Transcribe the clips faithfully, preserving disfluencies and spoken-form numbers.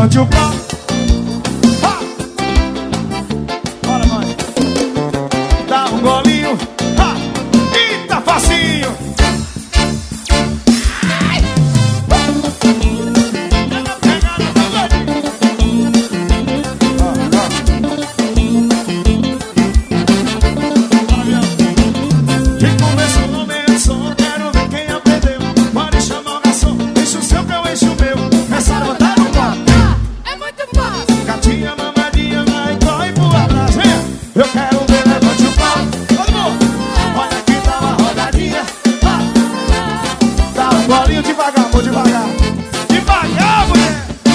levante o pau. Bora, mãe. Dá um golinho. Ha! E tá facinho. Eu quero ver, levante o pau. Todo mundo. Olha aqui, dá uma rodadinha. Ah. Dá um golinho devagar, vou devagar. Devagar, mulher.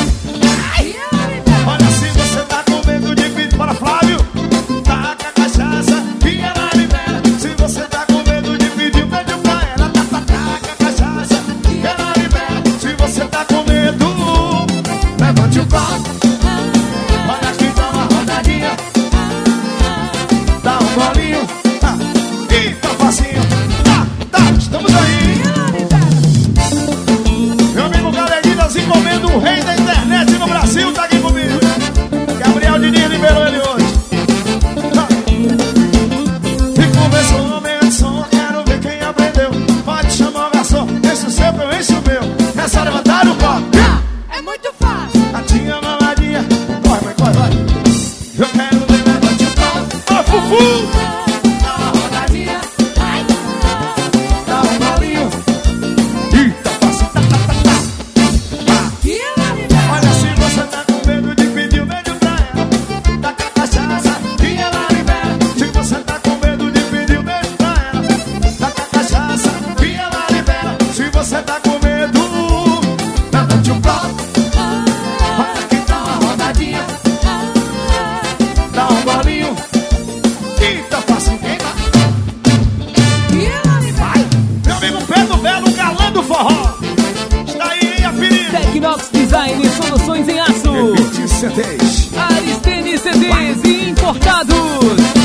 Olha, se você tá com medo de pedir para Flávio, taca a cachaça e ela libera. Se você tá com medo de pedir um beijo pra ela, taca, taca a cachaça e ela libera. Se você tá com medo, levante o pau. Olha aqui, dá uma rodadinha. Dá um golinho, ah, e tá facinho, tá, tá, estamos aí. Meu amigo Galerinho das Encomendas, o rei da internet no Brasil, tá aqui comigo. Gabriel Diniz liberou ele hoje. Ah. E começou o momento, som, quero ver quem aprendeu. Pode chamar o garçom, enche o seu, eu encho o meu. É só levantar o copo. É muito fácil. Gatinha mamadinha, corre, vai, corre, vai. Eu quero ver, levante o pau. Ó, Fufu! Dá uma rodadinha. Ai. Dá um golinho. Ih, tá fácil, tá, tá, tá, tá. E ela libera. Olha, se você tá com medo de pedir um beijo pra ela, taca a cachaça e ela libera. Se você tá com medo de pedir um beijo pra ela, taca a cachaça e ela libera. Se você tá com medo, levante o pau. Olha aqui, dá uma rodadinha. Dá um golinho. E tá fácil, quem vai? E ela libera. Meu amigo Pedro Belo, galã do forró. Está aí, hein, aferido? Tecnox Design, soluções em aço. vinte C Ds. Aristene C Ds e importados.